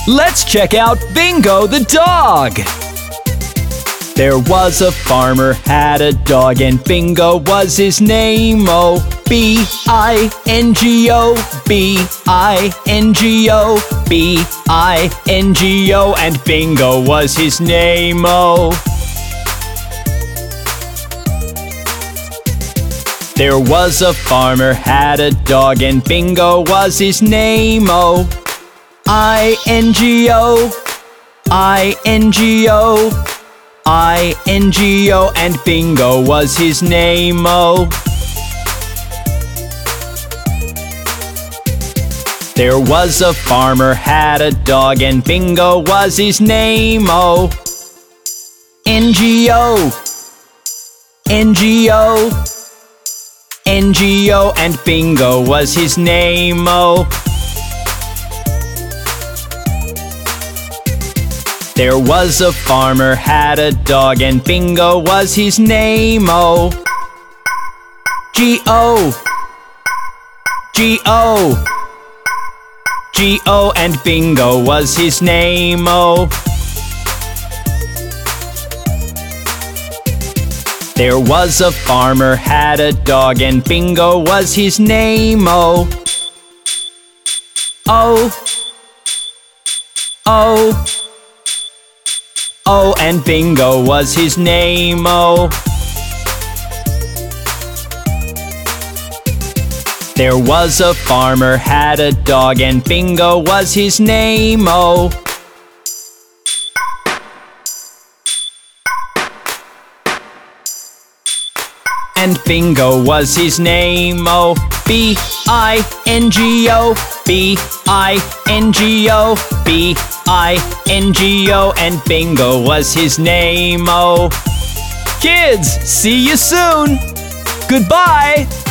Let's check out Bingo the dog. There was a farmer had a dog, and Bingo was his name. Oh, B-I-N-G-O, B-I-N-G-O, B-I-N-G-O, and Bingo was his name. Oh. There was a farmer had a dog, and Bingo was his name. Oh, I-N-G-O, I-N-G-O, I-N-G-O, and Bingo was his name. Oh. There was a farmer had a dog, and Bingo was his name. Oh, N-G-O, N-G-O, N-G-O, and Bingo was his name. Oh. There was a farmer had a dog, and Bingo was his name. Oh, G-O, G-O, G-O, and Bingo was his name. Oh. There was a farmer had a dog, and Bingo was his name. Oh, oh, oh, oh, and Bingo was his name. Oh. There was a farmer had a dog, and Bingo was his name. Oh. And Bingo was his name. Oh, B-I-N-G-O, B-I-N-G-O, B-I-N-G-O, and Bingo was his name. Oh. Kids, see you soon. Goodbye.